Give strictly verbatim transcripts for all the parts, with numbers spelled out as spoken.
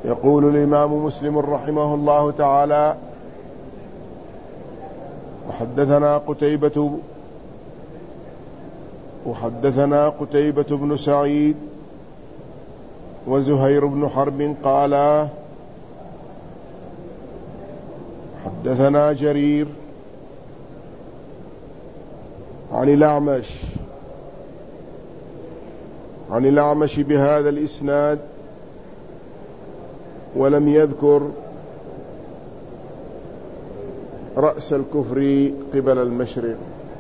يقول الإمام مسلم رحمه الله تعالى: وحدثنا قتيبة وحدثنا قتيبة بن سعيد وزهير بن حرب قالا حدثنا جرير عن الأعمش عن الأعمش بهذا الإسناد، ولم يذكر رأس الكفر قبل المشرق.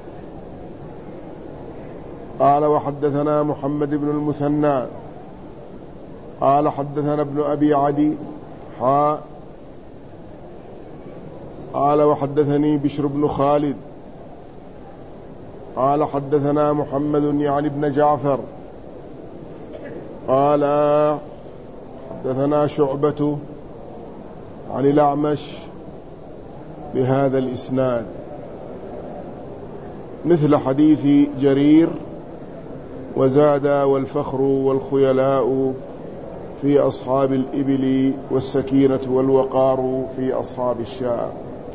قال: وحدثنا محمد بن المثنى قال حدثنا ابن أبي عدي حا قال: وحدثني بشر بن خالد قال حدثنا محمد يعني ابن جعفر قال حدثنا شعبة عن الأعمش بهذا الإسناد مثل حديث جرير، وزاد: والفخر والخيلاء في أصحاب الإبل والسكينة والوقار في أصحاب الشاء.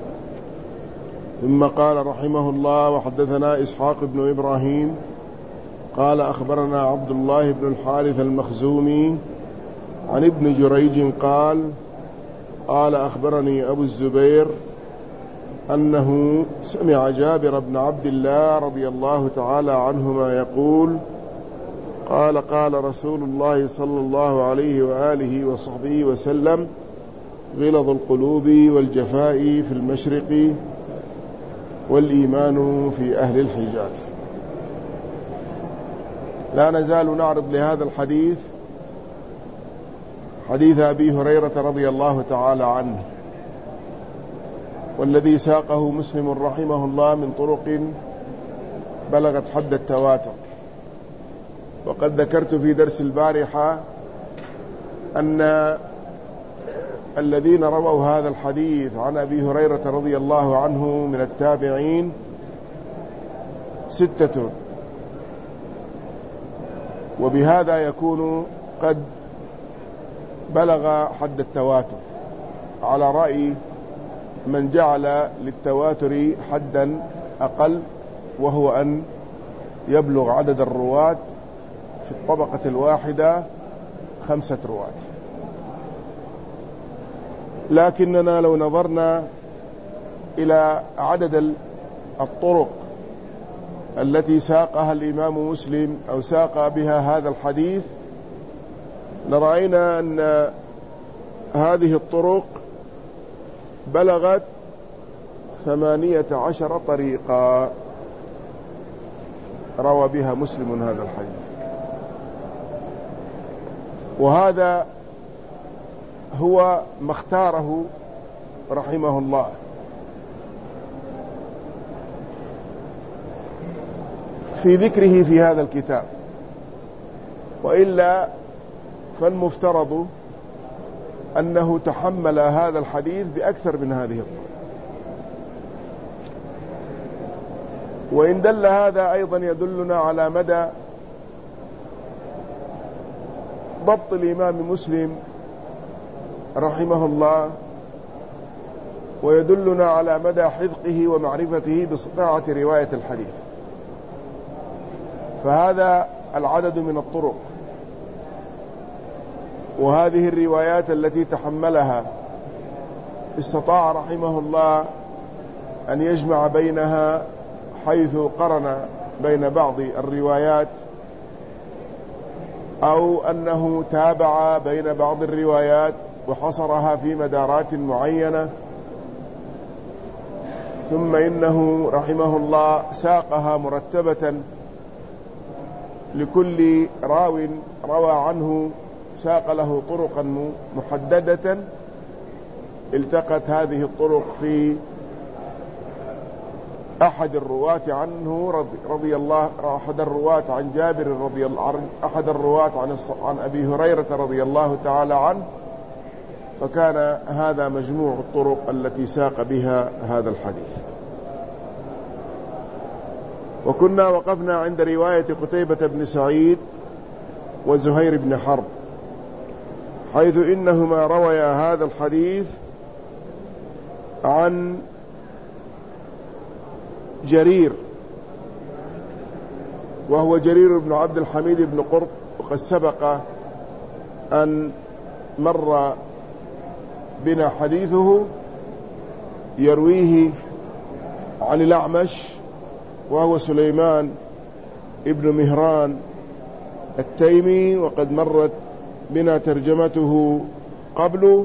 ثم قال رحمه الله: وحدثنا إسحاق بن إبراهيم قال أخبرنا عبد الله بن الحارث المخزومي عن ابن جريج قال قال أخبرني أبو الزبير أنه سمع جابر بن عبد الله رضي الله تعالى عنهما يقول: قال قال رسول الله صلى الله عليه وآله وصحبه وسلم: غلظ القلوب والجفاء في المشرق والإيمان في أهل الحجاز. لا نزال نعرض لهذا الحديث حديث أبي هريرة رضي الله تعالى عنه، والذي ساقه مسلم رحمه الله من طرق بلغت حد التواتر. وقد ذكرت في درس البارحة أن الذين رووا هذا الحديث عن أبي هريرة رضي الله عنه من التابعين ستة، وبهذا يكون قد بلغ حد التواتر على رأي من جعل للتواتر حدا أقل، وهو أن يبلغ عدد الرواة في الطبقة الواحدة خمسة رواة. لكننا لو نظرنا إلى عدد الطرق التي ساقها الإمام مسلم أو ساق بها هذا الحديث، لرأينا أن هذه الطرق بلغت ثمانية عشر طريقا روى بها مسلم هذا الحديث. وهذا هو ما اختاره رحمه الله. في ذكره في هذا الكتاب، وإلا فالمفترض أنه تحمل هذا الحديث بأكثر من هذه الطرق. وإن دل هذا أيضا يدلنا على مدى ضبط الإمام مسلم رحمه الله، ويدلنا على مدى حذقه ومعرفته بصناعة رواية الحديث. فهذا العدد من الطرق وهذه الروايات التي تحملها استطاع رحمه الله أن يجمع بينها، حيث قرن بين بعض الروايات أو أنه تابع بين بعض الروايات وحصرها في مدارات معينة، ثم إنه رحمه الله ساقها مرتبة لكل راو روى عنه، ساق له طرقا محددة التقت هذه الطرق في أحد الرواة عنه رضي الله أحد الرواة عن جابر رضي الله عنه أحد الرواة عن عن أبي هريرة رضي الله تعالى عنه، فكان هذا مجموع الطرق التي ساق بها هذا الحديث. وكنا وقفنا عند رواية قتيبة بن سعيد وزهير بن حرب حيث إنهما رويا هذا الحديث عن جرير، وهو جرير بن عبد الحميد بن قرط، وقد سبق أن مر بنا حديثه يرويه عن الأعمش، وهو سليمان ابن مهران التيمي، وقد مرت بنا ترجمته قبل.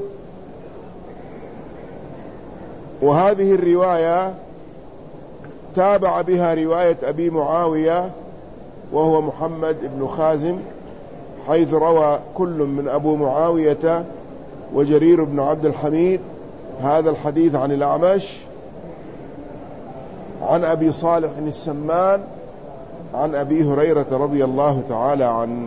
وهذه الرواية تابع بها رواية أبي معاوية وهو محمد بن خازم، حيث روى كل من أبو معاوية وجرير بن عبد الحميد هذا الحديث عن الأعمش عن أبي صالح السمان عن أبي هريرة رضي الله تعالى عنه.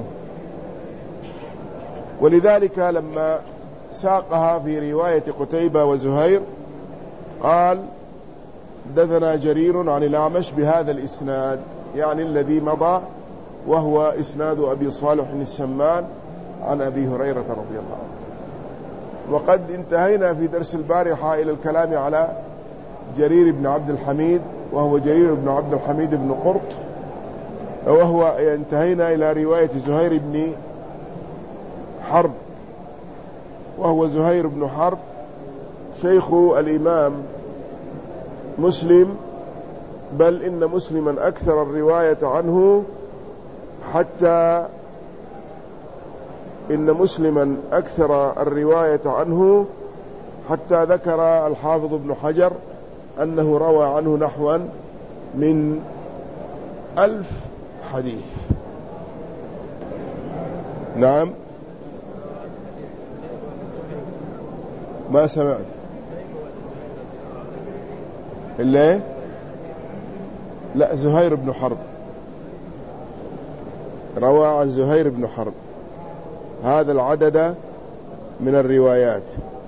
ولذلك لما ساقها في رواية قتيبة وزهير قال حدثنا جرير عن الأعمش بهذا الإسناد، يعني الذي مضى، وهو إسناد أبي صالح السمان عن أبي هريرة رضي الله عنه. وقد انتهينا في درس البارحة إلى الكلام على جرير بن عبد الحميد، وهو جرير بن عبد الحميد بن قرط، وهو انتهينا إلى رواية زهير بن حرب، وهو زهير بن حرب شيخ الإمام مسلم، بل إن مسلما أكثر الرواية عنه، حتى إن مسلما أكثر الرواية عنه حتى ذكر الحافظ ابن حجر أنه روى عنه نحوا من ألف حديث. نعم، ما سمعت إلا لا زهير بن حرب، روى عن زهير بن حرب هذا العدد من الروايات.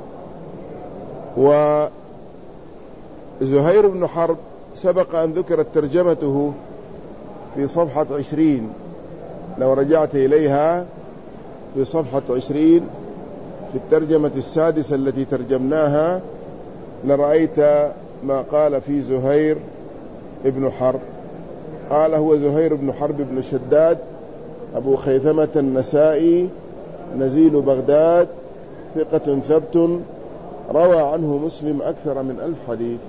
وزهير بن حرب سبق أن ذكرت ترجمته في صفحة عشرين، لو رجعت إليها في صفحة عشرين في الترجمة السادسة التي ترجمناها لرأيت ما قال في زهير ابن حرب. قال هو زهير بن حرب بن شداد أبو خيثمة النسائي نزيل بغداد، ثقة ثبت، روى عنه مسلم أكثر من ألف حديث،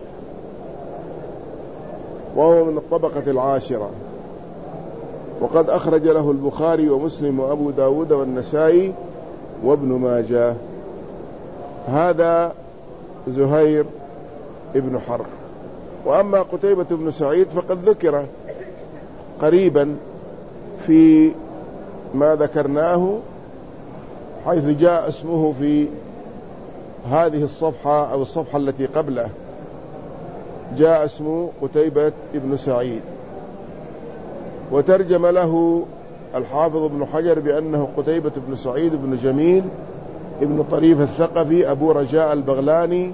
وهو من الطبقة العاشرة، وقد أخرج له البخاري ومسلم وأبو داود والنسائي وابن ماجه. هذا زهير ابن حرب. وأما قتيبة بن سعيد فقد ذكر قريبا في ما ذكرناه، حيث جاء اسمه في هذه الصفحة أو الصفحة التي قبله، جاء اسمه قتيبة بن سعيد، وترجم له الحافظ ابن حجر بأنه قتيبة بن سعيد بن جميل ابن طريف الثقفي أبو رجاء البغلاني،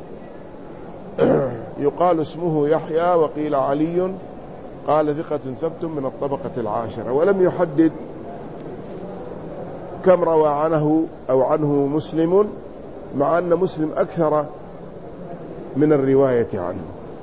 يقال اسمه يحيى وقيل علي، قال ثقة ثبت من الطبقة العاشرة. ولم يحدد كم روى عنه أو عنه مسلم، مع أن مسلم أكثر من الرواية عنه.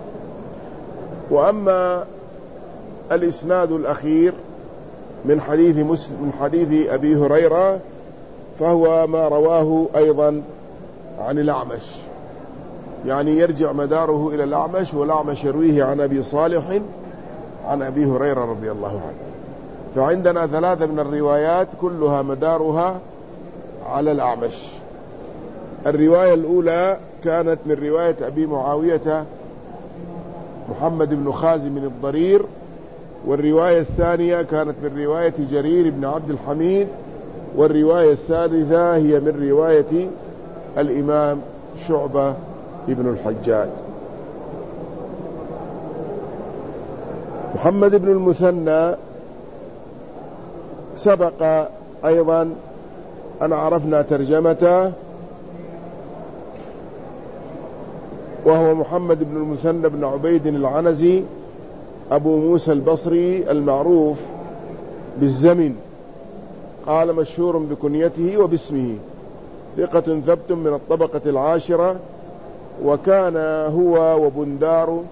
وأما الإسناد الأخير من حديث مسلم من حديث أبي هريرة فهو ما رواه أيضا عن الأعمش، يعني يرجع مداره إلى الأعمش، والأعمش يرويه عن أبي صالح عن أبي هريرة رضي الله عنه. فعندنا ثلاثة من الروايات كلها مدارها على الأعمش. الرواية الأولى كانت من رواية أبي معاوية محمد بن خازم الضرير، والرواية الثانية كانت من رواية جرير بن عبد الحميد، والرواية الثالثة هي من رواية الإمام شعبة ابن الحجاج. محمد بن المثنى سبق أيضا أن عرفنا ترجمته، وهو محمد بن المثنى بن عبيد العنزي أبو موسى البصري المعروف بالزمن، قال مشهور بكنيته وباسمه، ثقة ثبت من الطبقة العاشرة، وكان هو وبندار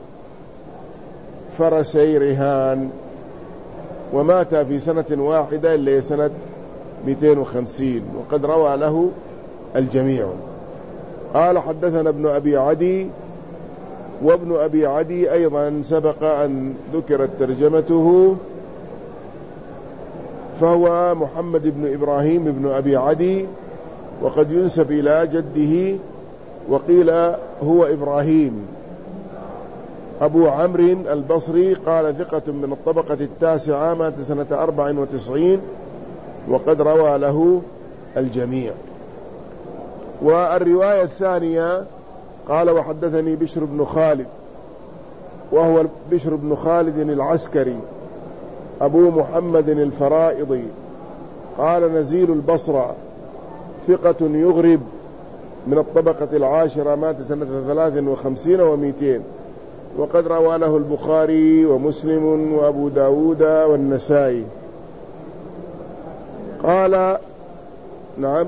فرسي رهان، ومات في سنة واحدة اللي هي سنة مئتين وخمسين، وقد روى له الجميع. قال حدثنا ابن أبي عدي، وابن أبي عدي أيضا سبق أن ذكرت ترجمته، فهو محمد بن إبراهيم بن أبي عدي، وقد ينسب إلى جده، وقيل هو إبراهيم أبو عمرو البصري، قال ثقة من الطبقة التاسعة، مات سنة أربع وتسعين، وقد روى له الجميع. والرواية الثانية قال وحدثني بشر بن خالد، وهو بشر بن خالد العسكري أبو محمد الفرائضي، قال نزيل البصرة، ثقة يغرب، من الطبقة العاشرة، مات سنة ثلاث وخمسين ومئتين، وقد روى له البخاري ومسلم وأبو داود والنسائي. قال نعم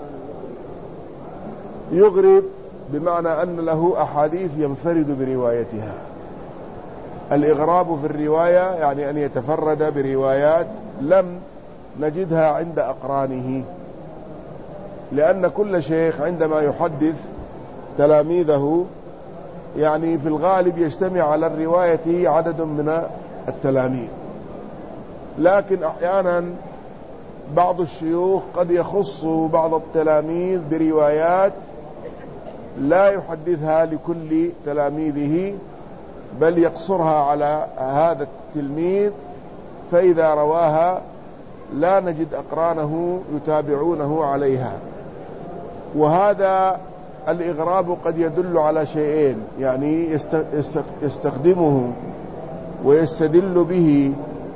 يغرب بمعنى أن له أحاديث ينفرد بروايتها. الإغراب في الرواية يعني أن يتفرد بروايات لم نجدها عند أقرانه، لأن كل شيخ عندما يحدث تلاميذه يعني في الغالب يجتمع على الرواية عدد من التلاميذ، لكن أحيانا بعض الشيوخ قد يخص بعض التلاميذ بروايات لا يحدثها لكل تلاميذه، بل يقصرها على هذا التلميذ، فإذا رواها لا نجد أقرانه يتابعونه عليها. وهذا الإغراب قد يدل على شيئين، يعني يستخدمه ويستدل به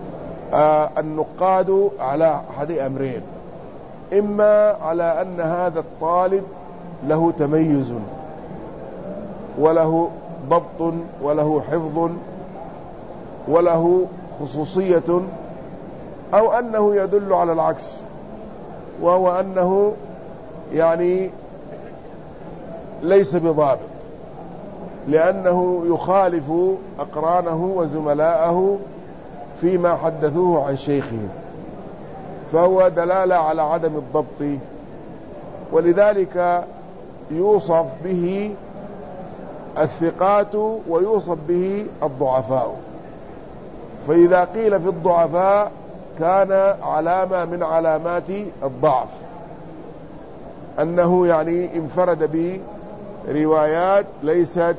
النقاد على أحد أمرين: إما على أن هذا الطالب له تميز وله ضبط وله حفظ وله خصوصية، أو أنه يدل على العكس، وهو أنه يعني ليس بضابط، لأنه يخالف أقرانه وزملاءه فيما حدثوه عن شيخه، فهو دلالة على عدم الضبط. ولذلك يوصف به الثقات ويوصف به الضعفاء. فإذا قيل في الضعفاء كان علامة من علامات الضعف، أنه يعني انفرد بروايات ليست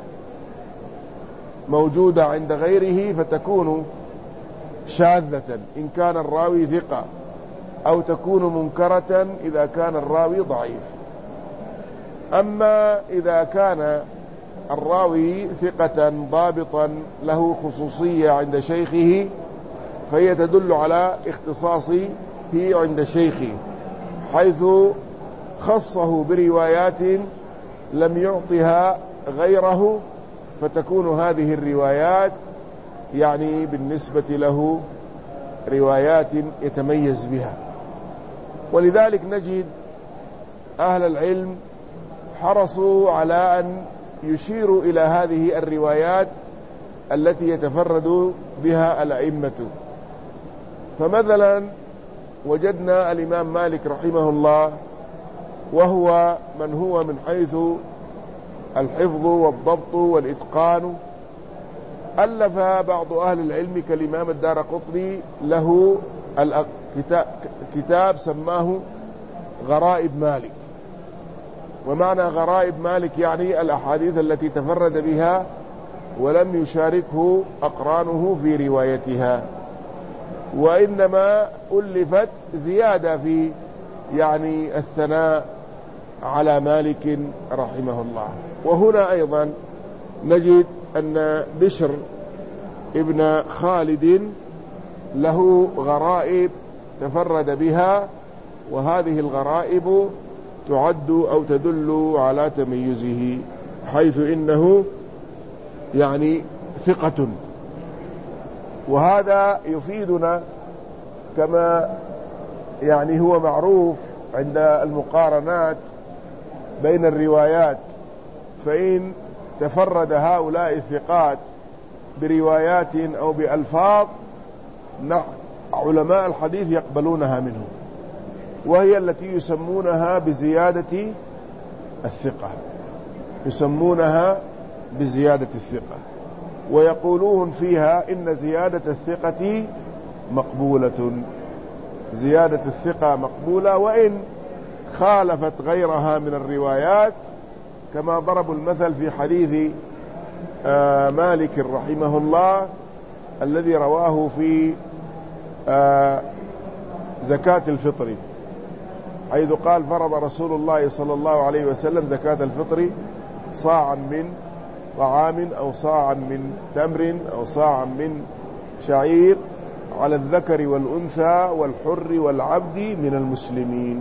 موجودة عند غيره فتكون شاذة إن كان الراوي ثقة، أو تكون منكرة إذا كان الراوي ضعيف. أما إذا كان الراوي ثقة ضابطا له خصوصية عند شيخه فهي تدل على اختصاصه عند شيخه، حيث خصه بروايات لم يعطها غيره، فتكون هذه الروايات يعني بالنسبة له روايات يتميز بها. ولذلك نجد أهل العلم حرصوا على أن يشيروا إلى هذه الروايات التي يتفرد بها الأئمة. فمثلا وجدنا الإمام مالك رحمه الله، وهو من هو من حيث الحفظ والضبط والإتقان، ألف بعض أهل العلم كالإمام الدارقطني له كتاب سماه غرائب مالك. ومعنى غرائب مالك يعني الأحاديث التي تفرد بها ولم يشاركه أقرانه في روايتها، وإنما ألفت زيادة في يعني الثناء على مالك رحمه الله. وهنا أيضا نجد أن بشر ابن خالد له غرائب تفرد بها، وهذه الغرائب تعد أو تدل على تميزه، حيث إنه يعني ثقة. وهذا يفيدنا كما يعني هو معروف عند المقارنات بين الروايات، فإن تفرد هؤلاء الثقات بروايات أو بألفاظ علماء الحديث يقبلونها منه، وهي التي يسمونها بزيادة الثقة، يسمونها بزيادة الثقة، ويقولون فيها إن زيادة الثقة مقبولة، زيادة الثقة مقبولة وإن خالفت غيرها من الروايات، كما ضربوا المثل في حديث آه مالك رحمه الله الذي رواه في آه زكاة الفطر، حيث قال فرض رسول الله صلى الله عليه وسلم زكاة الفطر صاعا من طعام أو صاعا من تمر أو صاعا من شعير على الذكر والأنثى والحر والعبد من المسلمين،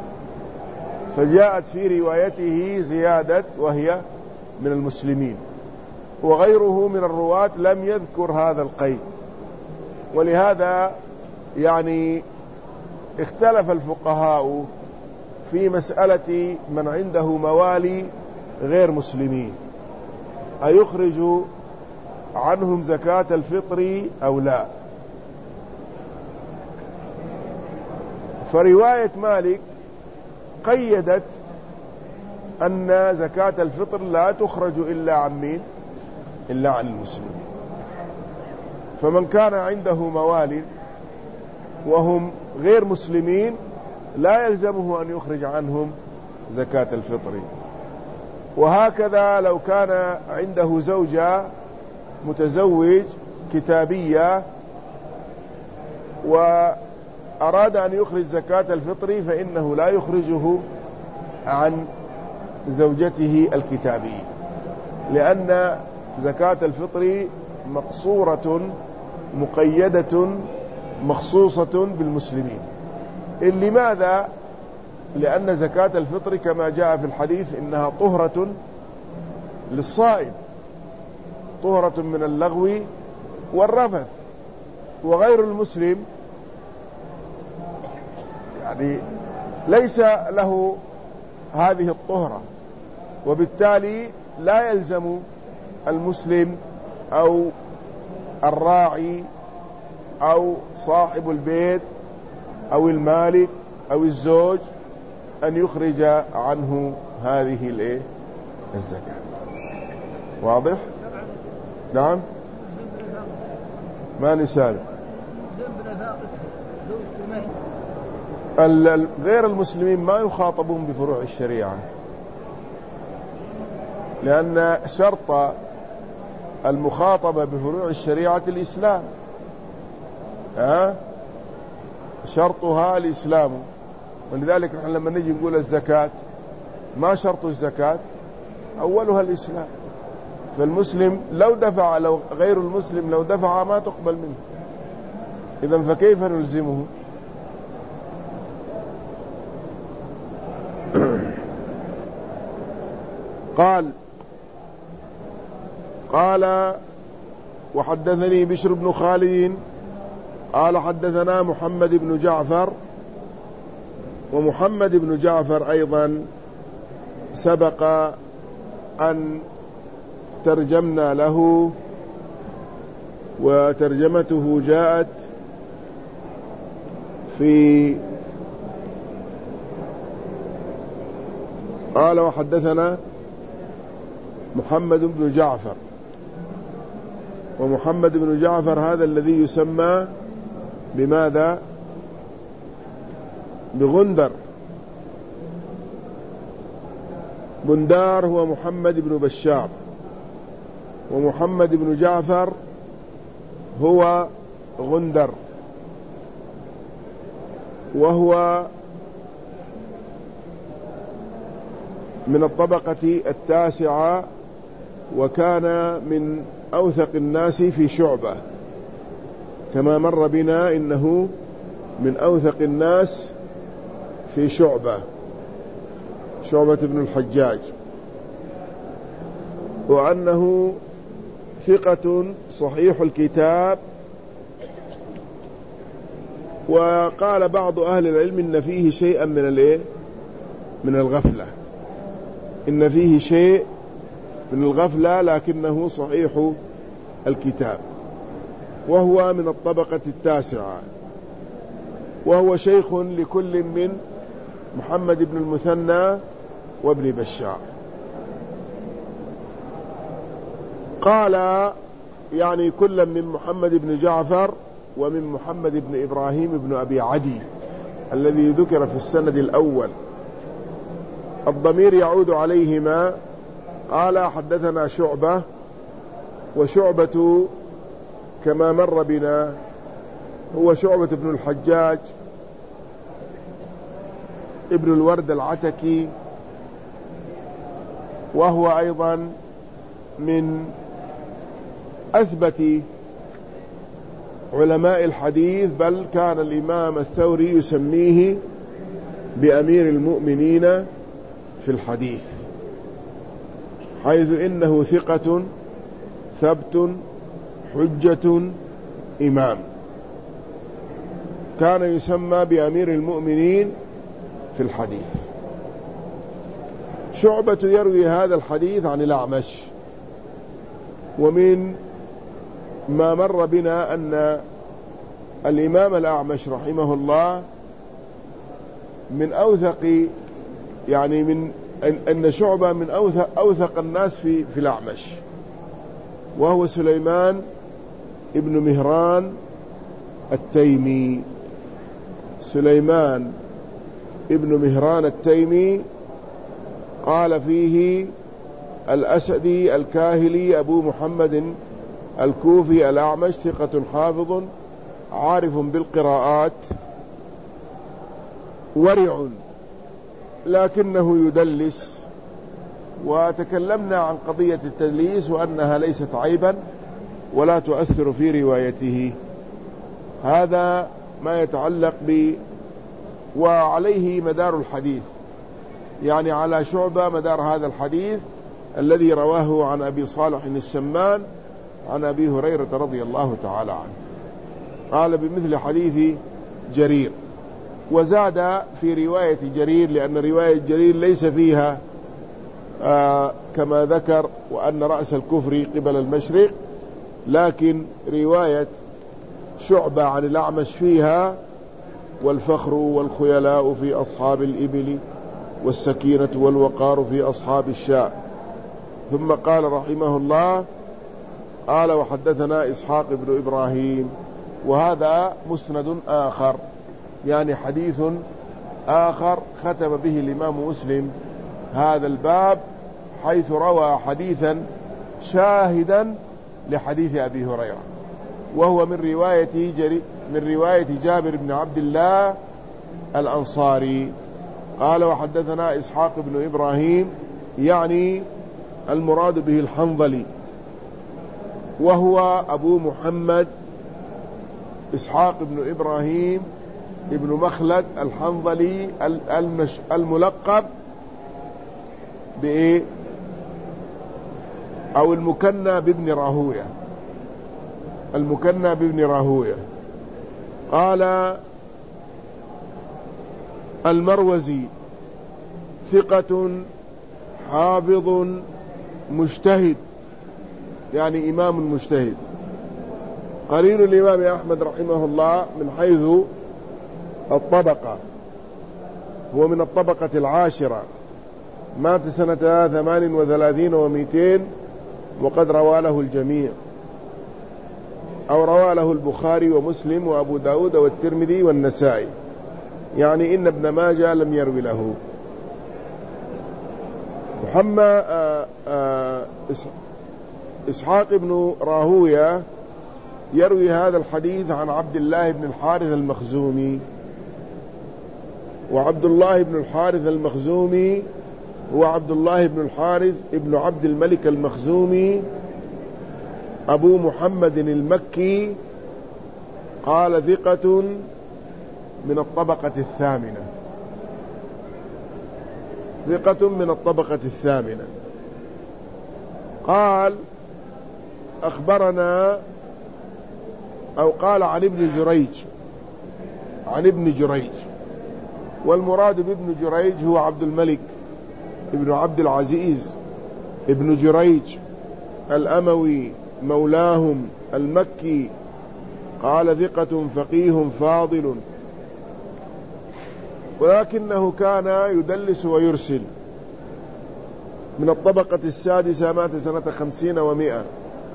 فجاءت في روايته زيادة وهي من المسلمين، وغيره من الرواة لم يذكر هذا القيد. ولهذا يعني اختلف الفقهاء في مسألة من عنده موالي غير مسلمين أيخرج عنهم زكاة الفطر أو لا. فرواية مالك قيدت أن زكاة الفطر لا تخرج إلا عن مين؟ إلا عن المسلمين. فمن كان عنده موالي وهم غير مسلمين لا يلزمه أن يخرج عنهم زكاة الفطر. وهكذا لو كان عنده زوجة متزوج كتابية وأراد أن يخرج زكاة الفطر فإنه لا يخرجه عن زوجته الكتابية، لأن زكاة الفطر مقصورة مقيدة مخصوصة بالمسلمين. لماذا؟ لأن زكاة الفطر كما جاء في الحديث إنها طهرة للصائم، طهرة من اللغو والرفث، وغير المسلم يعني ليس له هذه الطهرة، وبالتالي لا يلزم المسلم أو الراعي أو صاحب البيت أو المالك أو الزوج أن يخرج عنه هذه الايه الزكاة. واضح؟ نعم. ما نسال غير المسلمين ما يخاطبون بفروع الشريعة، لأن شرط المخاطبة بفروع الشريعة الإسلام، ها شرطها الإسلام. ولذلك نحن لما نجي نقول الزكاة ما شرط الزكاة؟ أولها الإسلام. فالمسلم لو دفع، لو غير المسلم لو دفع ما تقبل منه، إذن فكيف نلزمه؟ قال قال وحدثني بشر بن خالد قال حدثنا محمد بن جعفر، ومحمد بن جعفر أيضا سبق أن ترجمنا له، وترجمته جاءت في قال وحدثنا محمد بن جعفر، ومحمد بن جعفر هذا الذي يسمى بماذا؟ بغندر. بندار هو محمد بن بشار، ومحمد بن جعفر هو غندر، وهو من الطبقة التاسعة، وكان من أوثق الناس في شعبة، كما مر بنا إنه من أوثق الناس في شعبة، شعبة بن الحجاج، وأنه ثقة صحيح الكتاب. وقال بعض أهل العلم إن فيه شيئا من الايه من الغفلة، إن فيه شيء من الغفلة لكنه صحيح الكتاب، وهو من الطبقة التاسعة، وهو شيخ لكل من محمد بن المثنى وابن بشار. قال يعني كل من محمد بن جعفر ومن محمد بن إبراهيم بن أبي عدي الذي ذكر في السند الأول، الضمير يعود عليهما. قال حدثنا شعبة، وشعبة كما مر بنا هو شعبة بن الحجاج ابن الورد العتكي، وهو أيضا من أثبت علماء الحديث، بل كان الإمام الثوري يسميه بأمير المؤمنين في الحديث، حيث إنه ثقة ثبت حجة إمام، كان يسمى بأمير المؤمنين في الحديث. شعبة يروي هذا الحديث عن الأعمش، ومن ما مر بنا أن الإمام الأعمش رحمه الله من أوثق، يعني من أن شعبة من أوثق, أوثق الناس في, في الأعمش، وهو سليمان ابن مهران التيمي. سليمان ابن مهران التيمي قال فيه الأسدي الكاهلي أبو محمد الكوفي الأعمش ثقة حافظ عارف بالقراءات ورع لكنه يدلس، وتكلمنا عن قضية التدليس وأنها ليست عيبا ولا تؤثر في روايته. هذا ما يتعلق ب وعليه مدار الحديث، يعني على شعبة مدار هذا الحديث الذي رواه عن أبي صالح السمان عن أبي هريرة رضي الله تعالى عنه، قال بمثل حديث جرير، وزاد في رواية جرير، لأن رواية جرير ليس فيها آه كما ذكر وأن رأس الكفر قبل المشرق، لكن رواية شعبة عن الأعمش فيها والفخر والخيلاء في أصحاب الإبل والسكينة والوقار في أصحاب الشاء. ثم قال رحمه الله قال وحدثنا إسحاق بن إبراهيم، وهذا مسند آخر، يعني حديث آخر ختم به الإمام مسلم هذا الباب، حيث روى حديثا شاهدا لحديث أبي هريرة، وهو من رواية جري من رواية جابر بن عبد الله الأنصاري. قال وحدثنا إسحاق بن إبراهيم، يعني المراد به الحنظلي، وهو أبو محمد إسحاق بن إبراهيم ابن مخلد الحنظلي الملقب بإيه أو المكنى بابن راهوية، المكنى بابن راهوية. قال المروزي ثقة حافظ مجتهد، يعني إمام مجتهد، قرين الإمام أحمد رحمه الله من حيث الطبقة، هو من الطبقة العاشرة، مات سنة ثمان وثلاثين ومئتين، وقد روى له الجميع، أو روى له البخاري ومسلم وأبو داود والترمذي والنسائي، يعني إن ابن ماجه لم يروي له. محمد إسحاق بن راهوية يروي هذا الحديث عن عبد الله بن الحارث المخزومي، وعبد الله بن الحارث المخزومي هو عبد الله بن الحارث ابن عبد الملك المخزومي أبو محمد المكي، قال ثقة من الطبقة الثامنة، ثقة من الطبقة الثامنة. قال أخبرنا أو قال عن ابن جريج، عن ابن جريج، والمراد بابن جريج هو عبد الملك ابن عبد العزيز ابن جريج الأموي مولاهم المكي، قال ثقة فقيه فاضل، ولكنه كان يدلس ويرسل، من الطبقة السادسة، مات سنة خمسين ومائة.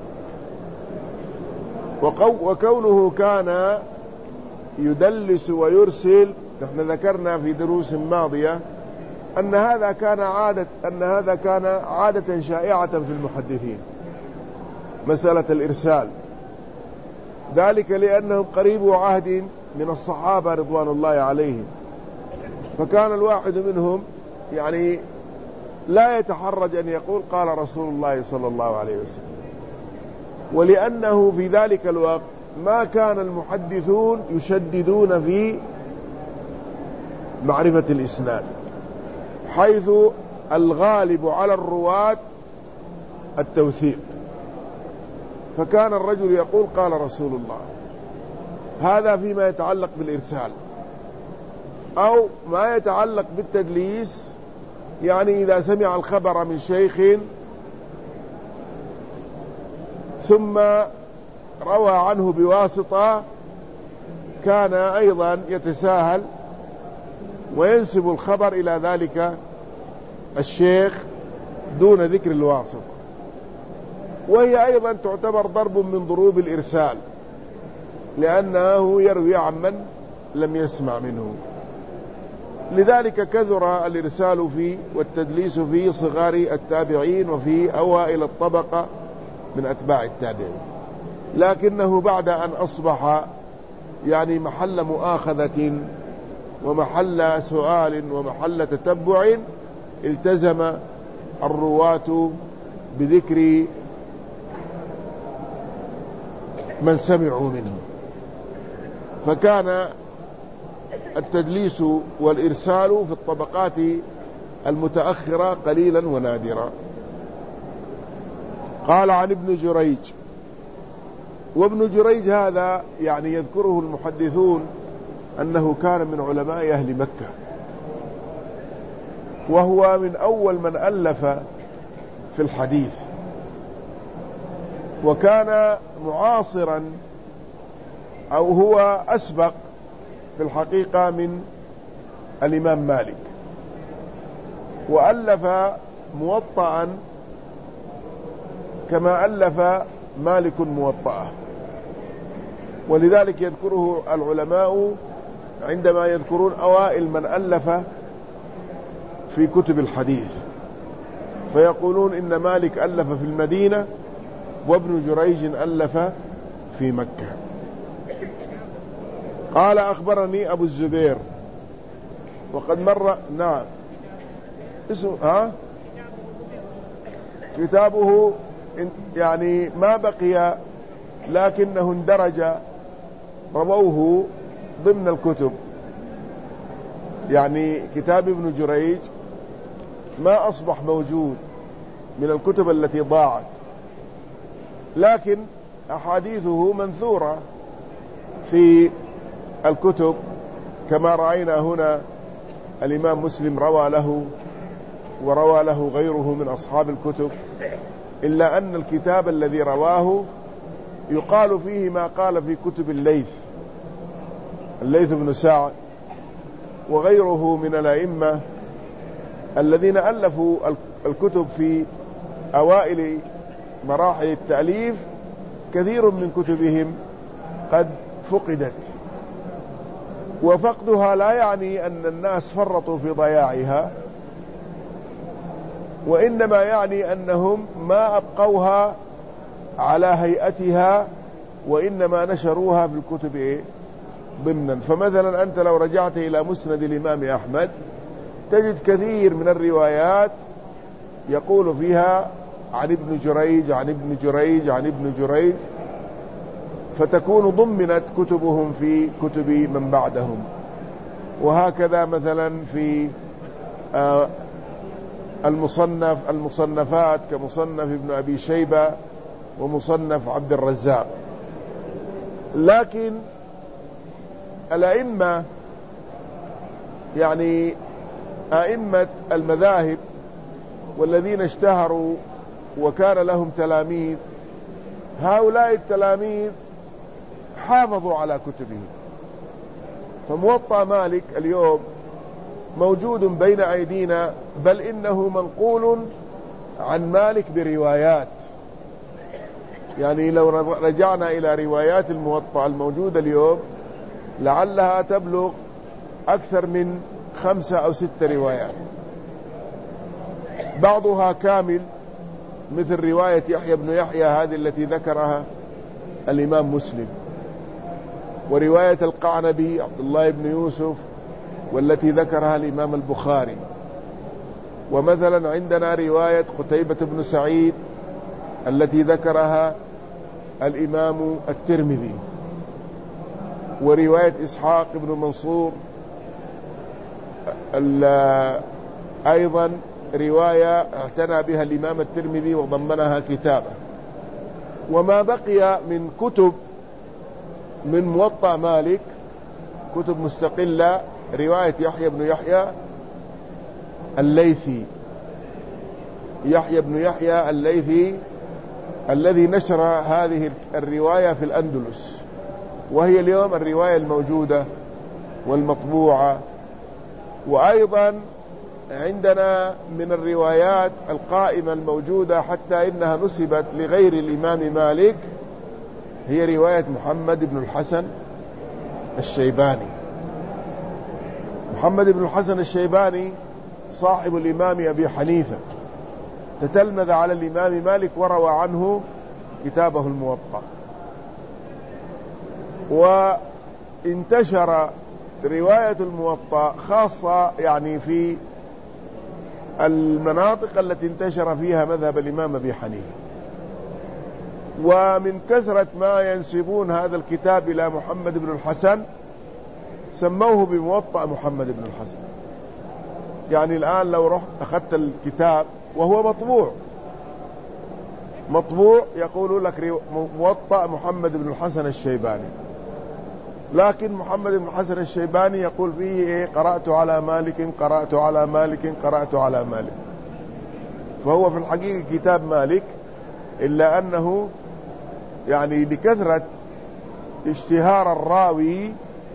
وكونه كان يدلس ويرسل، نحن ذكرنا في دروس ماضية أن هذا كان عادة أن هذا كان عادة شائعة في المحدثين، مسألة الإرسال، ذلك لأنهم قريب عهد من الصحابة رضوان الله عليهم، فكان الواحد منهم يعني لا يتحرج أن يقول قال رسول الله صلى الله عليه وسلم. ولأنه في ذلك الوقت ما كان المحدثون يشددون في معرفة الإسناد، حيث الغالب على الرواة التوثيق، فكان الرجل يقول قال رسول الله. هذا فيما يتعلق بالإرسال. أو ما يتعلق بالتدليس، يعني إذا سمع الخبر من شيخ ثم روى عنه بواسطة، كان أيضا يتساهل وينسب الخبر إلى ذلك الشيخ دون ذكر الواسطة، وهي أيضا تعتبر ضرب من ضروب الإرسال، لأنه يروي عمن لم يسمع منه. لذلك كثر الإرسال فيه والتدليس في صغار التابعين وفي أوائل الطبقة من أتباع التابعين، لكنه بعد أن أصبح يعني محل مؤاخذة ومحل سؤال ومحل تتبع، التزم الرواة بذكر من سمعوا منه، فكان التدليس والإرسال في الطبقات المتأخرة قليلا ونادرا. قال عن ابن جريج، وابن جريج هذا يعني يذكره المحدثون أنه كان من علماء أهل مكة، وهو من أول من ألف في الحديث، وكان معاصرا أو هو أسبق في الحقيقة من الإمام مالك، وألف موطئا كما ألف مالك موطئه، ولذلك يذكره العلماء عندما يذكرون أوائل من ألف في كتب الحديث، فيقولون إن مالك ألف في المدينة وابن جريج ألف في مكة. قال أخبرني أبو الزبير، وقد مر نعم اسمه ها كتابه يعني ما بقي، لكنه اندرج، رووه ضمن الكتب، يعني كتاب ابن جريج ما أصبح موجود من الكتب التي ضاعت، لكن أحاديثه منثورة في الكتب، كما رأينا هنا الإمام مسلم روى له وروى له غيره من أصحاب الكتب، إلا أن الكتاب الذي رواه يقال فيه ما قال في كتب الليث الليث بن سعد وغيره من الأئمة الذين ألفوا الكتب في أوائل مراحل التأليف. كثير من كتبهم قد فقدت، وفقدها لا يعني أن الناس فرطوا في ضياعها، وإنما يعني أنهم ما أبقوها على هيئتها، وإنما نشروها في الكتب ضمنا. فمثلا أنت لو رجعت إلى مسند الإمام أحمد تجد كثير من الروايات يقول فيها عن ابن جريج عن ابن جريج عن ابن جريج، فتكون ضمنت كتبهم في كتب من بعدهم. وهكذا مثلا في المصنف المصنفات كمصنف ابن أبي شيبة ومصنف عبد الرزاق. لكن الأئمة يعني أئمة المذاهب والذين اشتهروا وكان لهم تلاميذ، هؤلاء التلاميذ حافظوا على كتبهم. فموطأ مالك اليوم موجود بين أيدينا، بل إنه منقول عن مالك بروايات. يعني لو رجعنا إلى روايات الموطأ الموجودة اليوم لعلها تبلغ أكثر من خمسة أو ست روايات، بعضها كامل مثل رواية يحيى بن يحيى هذه التي ذكرها الإمام مسلم، ورواية القعنبي عبد الله بن يوسف والتي ذكرها الإمام البخاري. ومثلا عندنا رواية قتيبة بن سعيد التي ذكرها الإمام الترمذي، ورواية إسحاق بن منصور أيضا رواية اعتنى بها الإمام الترمذي وضمنها كتابه. وما بقي من كتب من موطأ مالك كتب مستقلة رواية يحيى بن يحيى الليثي، يحيى بن يحيى الليثي الذي نشر هذه الرواية في الأندلس، وهي اليوم الرواية الموجودة والمطبوعة. وأيضا عندنا من الروايات القائمة الموجودة حتى إنها نسبت لغير الإمام مالك، هي رواية محمد بن الحسن الشيباني. محمد بن الحسن الشيباني صاحب الإمام أبي حنيفة، تتلمذ على الإمام مالك وروى عنه كتابه الموطأ. وانتشر رواية الموطأ خاصة يعني في المناطق التي انتشر فيها مذهب الإمام أبي حنيفة، ومن كثرة ما ينسبون هذا الكتاب إلى محمد بن الحسن سموه بموطأ محمد بن الحسن. يعني الآن لو رحت أخذت الكتاب وهو مطبوع مطبوع يقول لك موطأ محمد بن الحسن الشيباني، لكن محمد بن الحسن الشيباني يقول فيه إيه؟ قرأت على مالك قرأت على مالك قرأت على مالك. فهو في الحقيقة كتاب مالك، إلا أنه يعني بكثرة اشتهار الراوي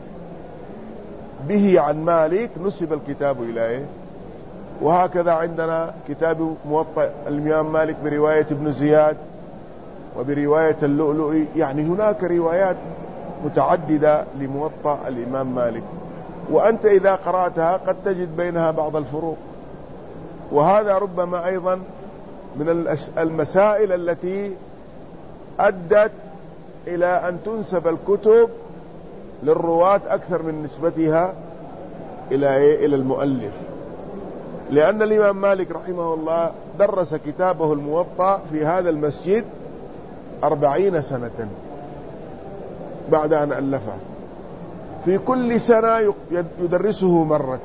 به عن مالك نسب الكتاب إليه. وهكذا عندنا كتاب موطأ الإمام مالك برواية ابن زياد وبرواية اللؤلؤي، يعني هناك روايات متعددة لموطأ الإمام مالك، وأنت إذا قرأتها قد تجد بينها بعض الفروق. وهذا ربما أيضا من المسائل التي أدت إلى أن تنسب الكتب للرواة أكثر من نسبتها إلى إلى المؤلف، لأن الإمام مالك رحمه الله درس كتابه الموطأ في هذا المسجد أربعين سنة بعد أن ألفه، في كل سنة يدرسه مرة،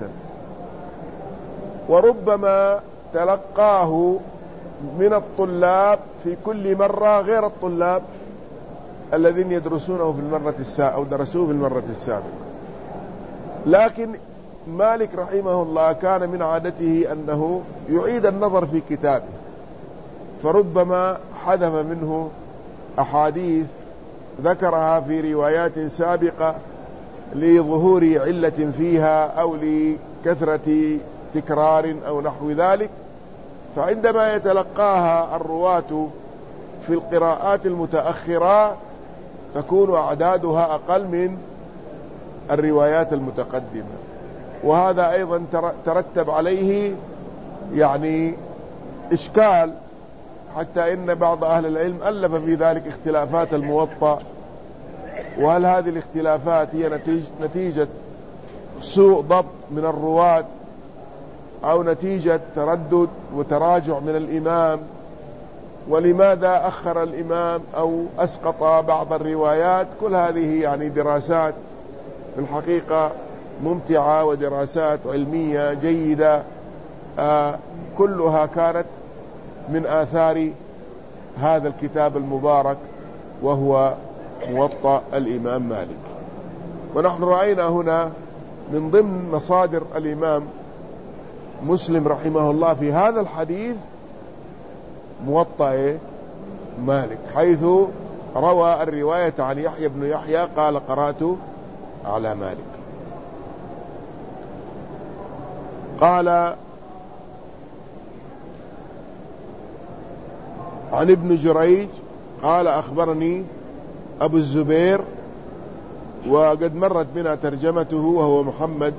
وربما تلقاه من الطلاب في كل مرة غير الطلاب الذين يدرسونه في المرة السابقة أو درسوه في المرة السابقة. لكن مالك رحمه الله كان من عادته أنه يعيد النظر في كتابه، فربما حذف منه أحاديث ذكرها في روايات سابقة لظهور علة فيها أو لكثرة تكرار أو نحو ذلك، فعندما يتلقاها الرواة في القراءات المتأخرة تكون أعدادها أقل من الروايات المتقدمة. وهذا أيضا ترتب عليه يعني إشكال، حتى إن بعض أهل العلم ألف في ذلك اختلافات الموطأ، وهل هذه الاختلافات هي نتيجة سوء ضبط من الرواة أو نتيجة تردد وتراجع من الإمام، ولماذا أخر الإمام أو أسقط بعض الروايات. كل هذه يعني دراسات في الحقيقة ممتعة ودراسات علمية جيدة، آه كلها كانت من آثار هذا الكتاب المبارك وهو موطأ الإمام مالك. ونحن رأينا هنا من ضمن مصادر الإمام مسلم رحمه الله في هذا الحديث موطأ مالك، حيث روى الرواية عن يحيى بن يحيى قال قرأت على مالك. قال عن ابن جريج قال أخبرني أبو الزبير، وقد مرت بنا ترجمته، وهو محمد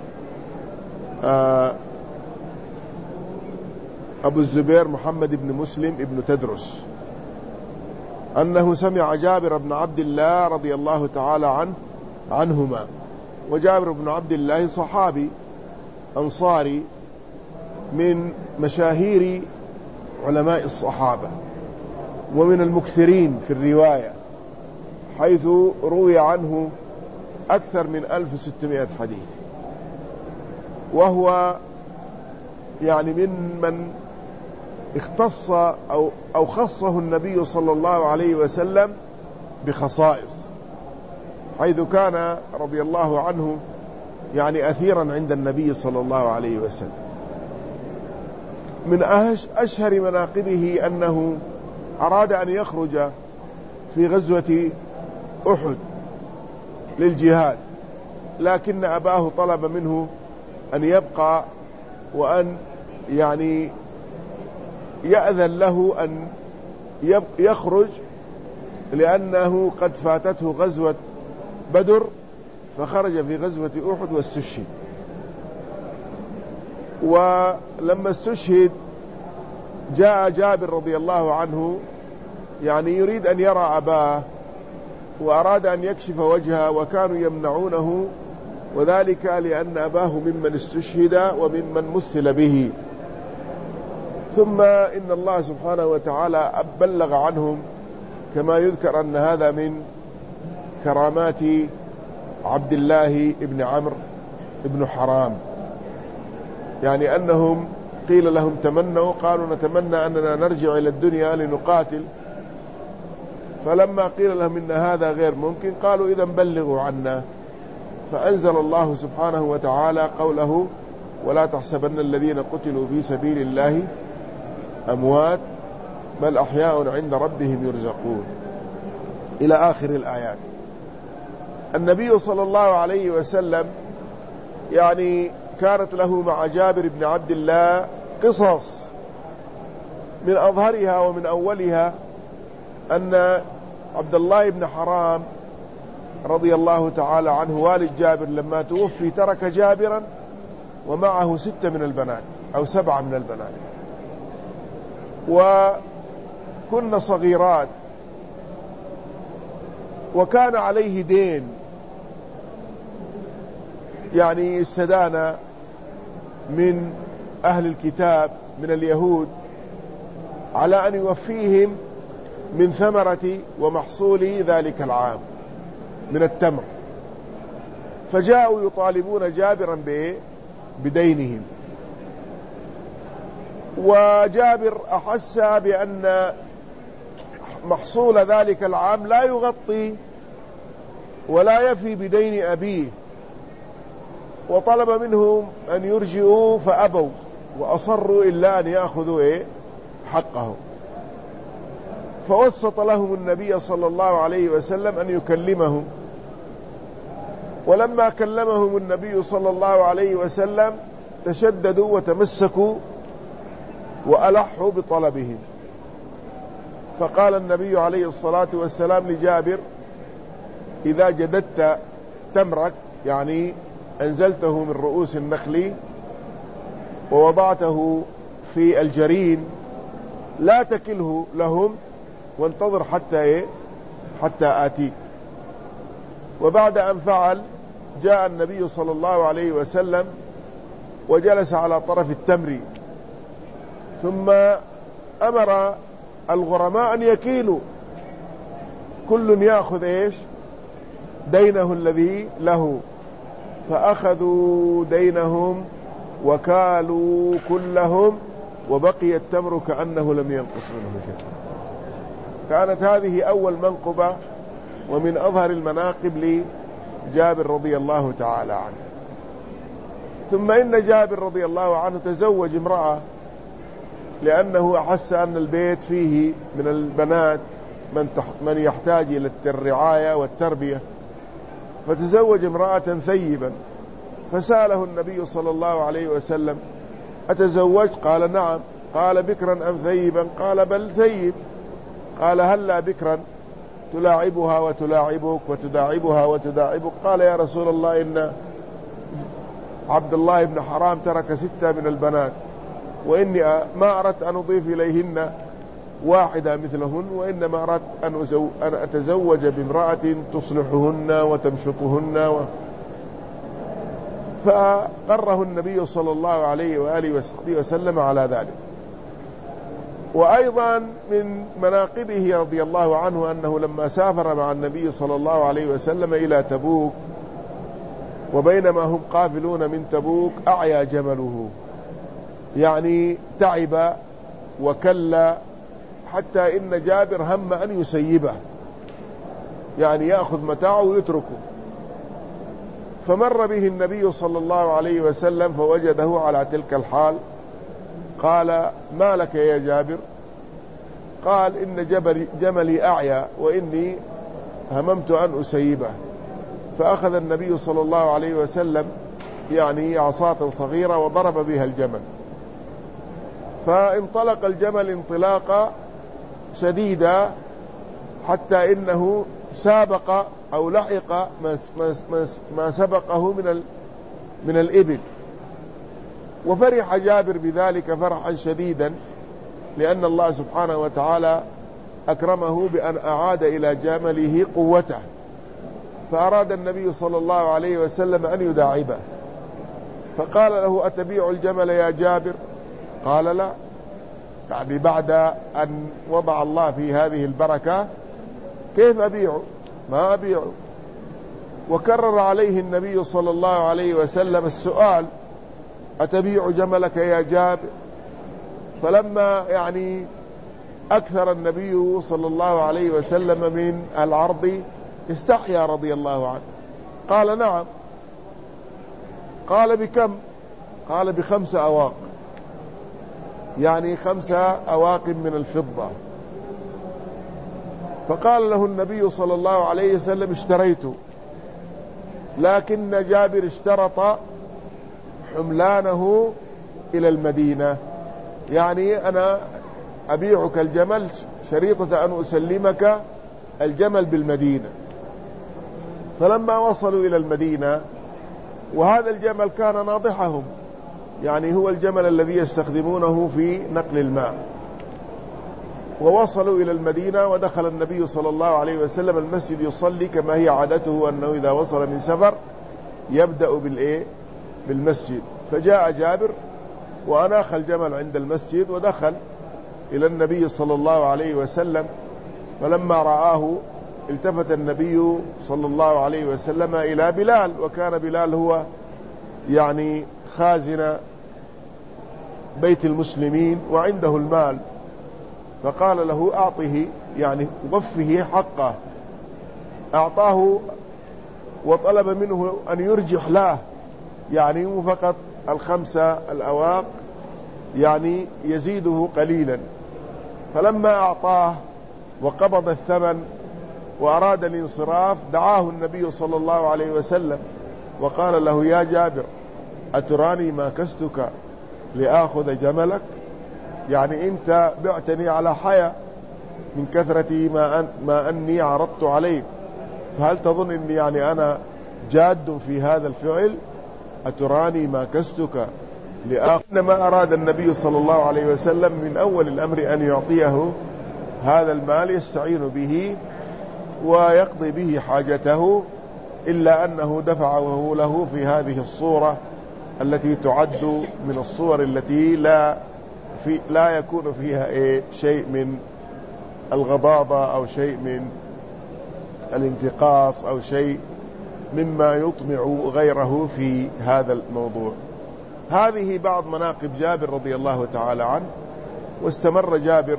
أبو الزبير محمد بن مسلم بن تدرس، أنه سمع جابر بن عبد الله رضي الله تعالى عنه عنهما. وجابر بن عبد الله صحابي أنصاري من مشاهير علماء الصحابة ومن المكثرين في الرواية، حيث روي عنه أكثر من ألف وستمائة حديث، وهو يعني من من اختص أو, أو خصه النبي صلى الله عليه وسلم بخصائص، حيث كان رضي الله عنه يعني أثيرا عند النبي صلى الله عليه وسلم. من أشهر مناقبه أنه أراد أن يخرج في غزوة أحد للجهاد، لكن أباه طلب منه أن يبقى وأن يعني يأذن له أن يخرج، لأنه قد فاتته غزوة بدر، فخرج في غزوة أحد واستشهد. ولما استشهد جاء جابر رضي الله عنه يعني يريد أن يرى أباه، وأراد أن يكشف وجهه، وكانوا يمنعونه، وذلك لأن أباه ممن استشهد وممن مثل به. ثم إن الله سبحانه وتعالى بلغ عنهم، كما يذكر أن هذا من كرامات عبد الله بن عمرو بن حرام، يعني أنهم قيل لهم تمنوا، قالوا نتمنى أننا نرجع إلى الدنيا لنقاتل، فلما قيل لهم إن هذا غير ممكن قالوا إذا بلغوا عنا، فأنزل الله سبحانه وتعالى قوله ولا تحسبن الذين قتلوا في سبيل الله أموات بل أحياء عند ربهم يرزقون، إلى آخر الآيات. النبي صلى الله عليه وسلم يعني كانت له مع جابر بن عبد الله قصص، من أظهرها ومن أولها أن عبد الله بن حرام رضي الله تعالى عنه والد جابر لما توفي ترك جابرا ومعه ستة من البنات أو سبعة من البنات، وكن صغيرات، وكان عليه دين يعني استدان من أهل الكتاب من اليهود على أن يوفيهم من ثمرة ومحصول ذلك العام من التمر، فجاءوا يطالبون جابرا بدينهم، وجابر أحس بأن محصول ذلك العام لا يغطي ولا يفي بدين أبيه، وطلب منهم أن يرجعوا فأبوا وأصروا إلا أن يأخذوا إيه حقهم. فوسط لهم النبي صلى الله عليه وسلم أن يكلمهم، ولما كلمهم النبي صلى الله عليه وسلم تشددوا وتمسكوا وألحوا بطلبهم، فقال النبي عليه الصلاة والسلام لجابر إذا جددت تمرك، يعني أنزلته من رؤوس النخل ووضعته في الجرين، لا تكله لهم وانتظر حتى إيه؟ حتى آتيك. وبعد أن فعل جاء النبي صلى الله عليه وسلم وجلس على طرف التمر، ثم أمر الغرماء أن يكيلوا، كل يأخذ إيش دينه الذي له، فأخذوا دينهم وكالوا كلهم، وبقي التمر كأنه لم ينقص منه شيء. كانت هذه أول منقبة ومن أظهر المناقب لجابر رضي الله تعالى عنه. ثم إن جابر رضي الله عنه تزوج امرأة لأنه أحس أن البيت فيه من البنات من, من يحتاج إلى الرعاية والتربية، فتزوج امرأة ثيبا. فسأله النبي صلى الله عليه وسلم: أتزوجت؟ قال: نعم. قال: بكرا أم ثيبا؟ قال: بل ثيب. قال: هلا بكرا تلاعبها وتلاعبك وتداعبها وتداعبك؟ قال: يا رسول الله، إن عبد الله بن حرام ترك ستة من البنات، وإني ما أردت أن أضيف إليهن واحدة مثلهن، وإنما أردت أن, أن أتزوج بامرأة تصلحهن وتمشطهن و... فقره النبي صلى الله عليه وآله وصحبه وسلم على ذلك. وأيضا من مناقبه رضي الله عنه أنه لما سافر مع النبي صلى الله عليه وسلم إلى تبوك، وبينما هم قافلون من تبوك أعيا جمله، يعني تعب وكل، حتى إن جابر هم أن يسيبه، يعني يأخذ متاعه ويتركه. فمر به النبي صلى الله عليه وسلم فوجده على تلك الحال. قال: ما لك يا جابر؟ قال: إن جبل جملي أعيا وإني هممت أن أسيبه. فأخذ النبي صلى الله عليه وسلم يعني عصاة صغيرة وضرب بها الجمل، فانطلق الجمل انطلاقا شديدا حتى إنه سابق أو لحق ما, ما, ما سبقه من, من الإبل. وفرح جابر بذلك فرحا شديدا، لأن الله سبحانه وتعالى أكرمه بأن أعاد إلى جمله قوته. فأراد النبي صلى الله عليه وسلم أن يداعبه، فقال له: أتبيع الجمل يا جابر؟ قال: لا. يعني بعد أن وضع الله في هذه البركة كيف أبيعه؟ ما أبيعه. وكرر عليه النبي صلى الله عليه وسلم السؤال: أتبيع جملك يا جابر؟ فلما يعني أكثر النبي صلى الله عليه وسلم من العرض استحيا رضي الله عنه، قال: نعم. قال: بكم؟ قال: بخمسة أواق، يعني خمسة أواق من الفضة. فقال له النبي صلى الله عليه وسلم: اشتريته، لكن جابر اشترط حملانه إلى المدينة، يعني أنا أبيعك الجمل شريطة أن أسلمك الجمل بالمدينة. فلما وصلوا إلى المدينة، وهذا الجمل كان ناضحهم، يعني هو الجمل الذي يستخدمونه في نقل الماء، ووصلوا إلى المدينة ودخل النبي صلى الله عليه وسلم المسجد يصلي كما هي عادته، أنه إذا وصل من سفر يبدأ بالإيه؟ بالمسجد. فجاء جابر وأناخ الجمل عند المسجد ودخل إلى النبي صلى الله عليه وسلم. فلما رآه التفت النبي صلى الله عليه وسلم إلى بلال، وكان بلال هو يعني خازن بيت المسلمين وعنده المال، فقال له: أعطه، يعني وفه حقه. أعطاه وطلب منه أن يرجح له، يعني فقط الخمسة الأواق، يعني يزيده قليلا. فلما أعطاه وقبض الثمن وأراد الانصراف، دعاه النبي صلى الله عليه وسلم وقال له: يا جابر، أتراني ما كستك لآخذ جملك؟ يعني أنت بعتني على حياة من كثرة ما, أن ما أني عرضت عليك، فهل تظن أني يعني أنا جاد في هذا الفعل؟ أتراني ما كستك لآخذ. إنما أراد النبي صلى الله عليه وسلم من أول الأمر أن يعطيه هذا المال يستعين به ويقضي به حاجته، إلا أنه دفعه له في هذه الصورة التي تعد من الصور التي لا في لا يكون فيها إيه شيء من الغضاضة أو شيء من الانتقاص أو شيء مما يطمع غيره في هذا الموضوع. هذه بعض مناقب جابر رضي الله تعالى عنه. واستمر جابر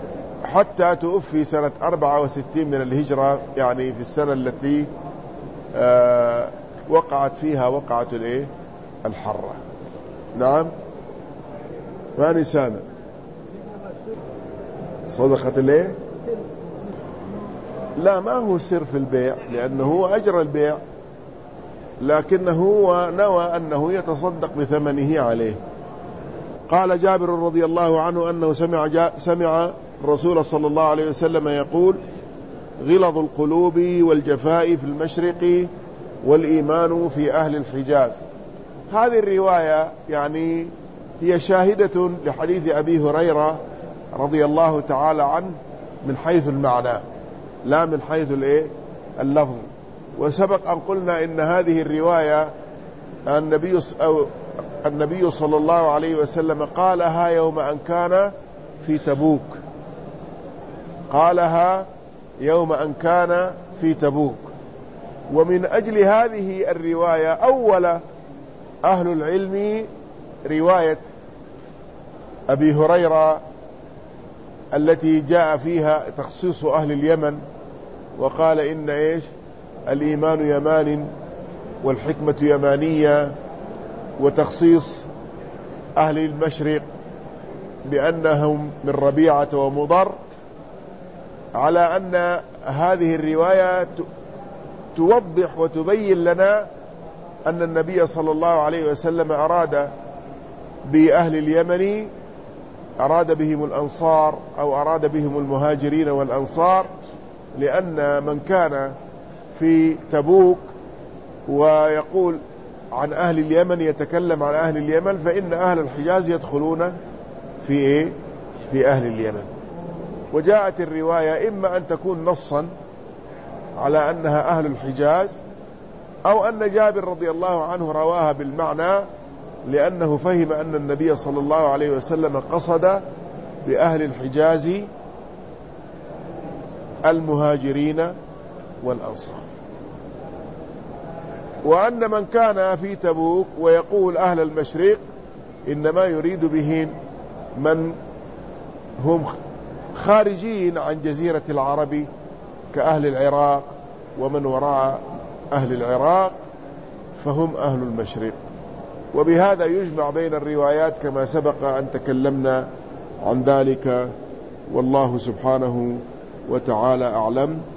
حتى توفي سنة أربعة وستين من الهجرة، يعني في السنة التي آه وقعت فيها وقعة الايه الحرة. نعم ماني سامع. صدقة الايه؟ لا، ما هو سر في البيع، لأنه هو أجرى البيع، لكنه هو نوى أنه يتصدق بثمنه عليه. قال جابر رضي الله عنه أنه سمع, سمع الرسول صلى الله عليه وسلم يقول: غلظ القلوب والجفاء في المشرق والإيمان في أهل الحجاز. هذه الرواية يعني هي شاهدة لحديث أبي هريرة رضي الله تعالى عنه من حيث المعنى لا من حيث اللفظ. وسبق أن قلنا إن هذه الرواية النبي أو النبي صلى الله عليه وسلم قالها يوم أن كان في تبوك، قالها يوم أن كان في تبوك. ومن أجل هذه الرواية أول أهل العلم رواية أبي هريرة التي جاء فيها تخصيص أهل اليمن، وقال إن إيش الإيمان يمان والحكمة يمانية، وتخصيص أهل المشرق بأنهم من ربيعة ومضر، على أن هذه الرواية توضح وتبين لنا أن النبي صلى الله عليه وسلم أراد بأهل اليمن أراد بهم الأنصار أو أراد بهم المهاجرين والأنصار، لأن من كان في تبوك ويقول عن أهل اليمن يتكلم عن أهل اليمن، فإن أهل الحجاز يدخلون في إيه؟ في أهل اليمن. وجاءت الرواية إما أن تكون نصا على أنها أهل الحجاز، أو أن جابر رضي الله عنه رواها بالمعنى، لأنه فهم أن النبي صلى الله عليه وسلم قصد بأهل الحجاز المهاجرين والأنصار، وأن من كان في تبوك ويقول أهل المشرق إنما يريد بهم من هم خارجين عن جزيرة العرب كأهل العراق ومن وراء أهل العراق، فهم أهل المشرق. وبهذا يجمع بين الروايات كما سبق أن تكلمنا عن ذلك، والله سبحانه وتعالى أعلم.